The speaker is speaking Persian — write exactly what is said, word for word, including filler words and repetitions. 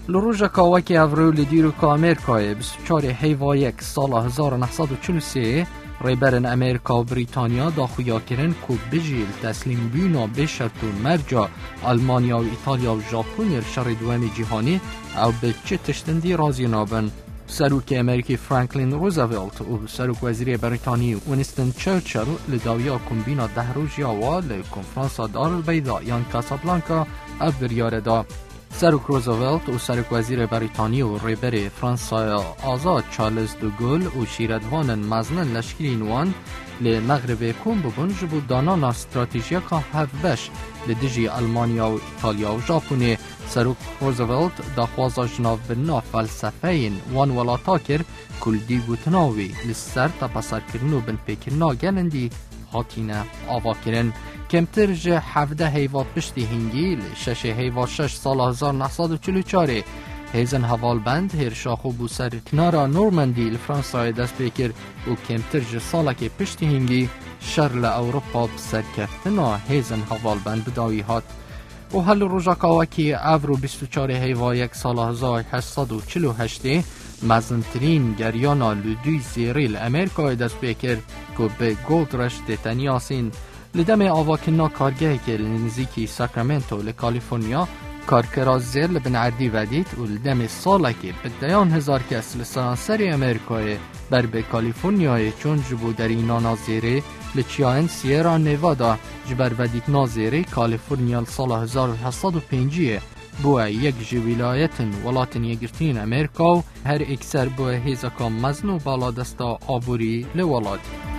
لروژ کاوکی افرو لدیرو که امریکای بیست و چهار هیوا یک سال هزار و نهصد و چهل و سه ریبرن امریکا و بریتانیا دا خویا کرن که بجیل تسلیم بیونا بشرط و مرجا آلمانیا و ایتالیا و ژاپن شر دوم جهانی او به چه تشتندی رازی نابن. سروک امریکی فرانکلین روزولت و سروک وزیر بریتانی وینستون چرچل لداویا کمبینا ده روزی آوا لکنفرانس دار البیضا یان کاسابلانکا او بریاره دا. سروک روزولت و سروک وزیر بریتانی و ریبر فرانسای آزاد چارلز دوگل و شیردوان مزنن لشکری نوان لمغرب کن ببون جبو دانان استراتیجیا که هفبش لدیجی آلمانیا و ایتالیا و ژاپن. سروک روزولت داخوازا جناو بنا فلسفه این وان ولاتا کر کل دیگو تناوی لسر تا بسر کرنو بن پیکرنا گلندی هاتینه آوا کرن. کمتر جه هفده هیوات پشتی هنگی شش هیوات شش سال هزار و نهصد و چهل و چهار هیزن حوال بند هرشاخو بو سر کنارا نورمندی لفرانسای دست بکر و کمتر جه سالا که پشتی هنگی شر لأوروپا بسر کفتنا هیزن حوال بند بداوی هات. و حل روژا کاوکی افرو بیست و چهار هیوا یک سال هزار و هشتصد و چهل و هشت مزنترین گریانا لدوی زیریل امریکای دست بکر که به گولد رشت تنیاسین لدم آواکنا کارگه که لنزیکی ساکرامنتو لکالیفورنیا کارکرا زیر لبن عردی ودید و لدم ساله که به دیان هزار کس لسرانسری امریکای بر به کالیفورنیای چون جبو در اینا نازیره لچیاین سیرا نیوادا جبر ودید نازیره کالیفورنیا سال هزار و هشتصد و پنج بوه یک جی ولایتن ولاتن یگرتین امریکا و هر اکثر بوه هیزکا مزنو بالا دستا آبوری لولاد.